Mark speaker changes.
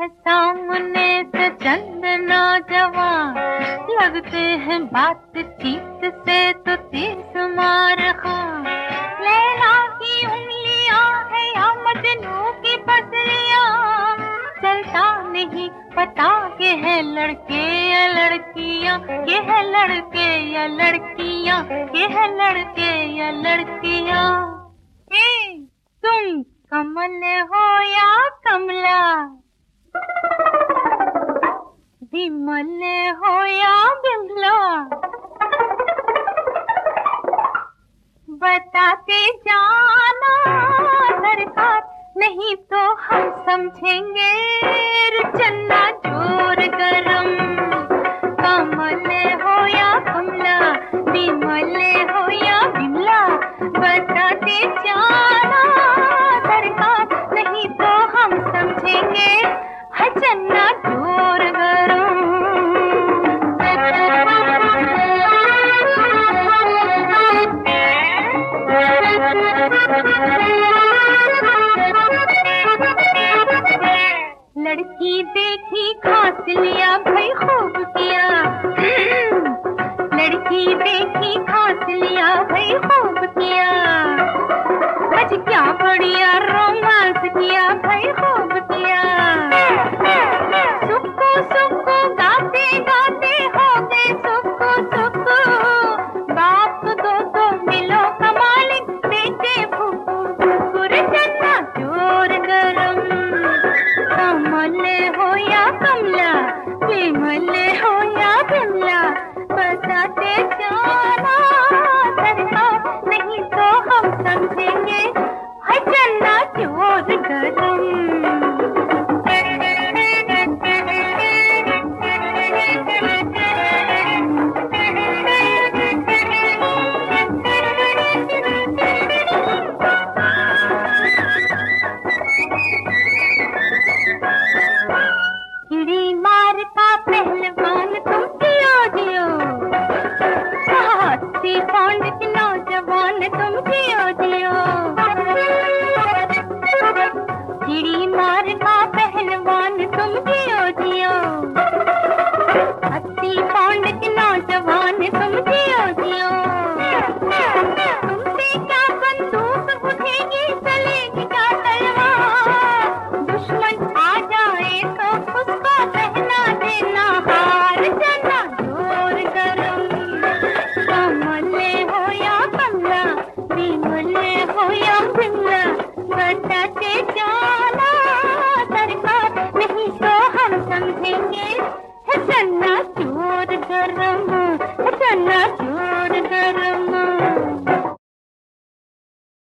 Speaker 1: है सामने से चंद नौजवान, लगते हैं बातचीत से तो तीस मार खां। लैला की उंगलियां है या मजनू की पसलियां, चलता नहीं पता के है लड़के या लड़कियां, के है लड़के या लड़कियां, के है लड़के या लड़कियां। तुम कमल हो या कमला, विमल हो या बिमला, बताते जाना सरकार, नहीं तो हम समझेंगे चन्ना जोर गरम। कमल हो या कमला, विमल हो या बिमला, बताते जाना सरकार, नहीं तो हम समझेंगे है चन्ना जोर गरम। लड़की देखी खास लिया भाई खूब किया, लड़की देखी खास लिया भाई खूब किया, आज क्या बढ़िया रोमांस किया भाई खूब किया। सुक्कू सुक्कू गाते गाते हो गए सुक्कू सुक्कू, बाप दो मिलो कमालिक बेटे फुकू फुकुर चन्ना जोर गरम। कमल हो या कमला, विमल हो या बिमला, बताते जाना सरकार, नहीं तो हम समझेंगे है चन्ना जोर गरम। चिड़ी मार का पहलवान तुम जियो जियो, हाथी पौंड के नौजवान तुम जियो जियो। चिड़ी मार का पहलवान तुम जियो जियो, हाथी पौंड के नौजवान तुम जियो जियो। तुमसे क्या बंदूक बुझेगी, चलेगी क्या तलवार, दुश्मन आ जाए तो उसको पहना देना हार, चन्ना जोर गरम। कमल हो या कमला, विमल हो या बिमला, बताते जाना सरकार, नहीं तो हम समझेंगे है चन्ना जोर गरम।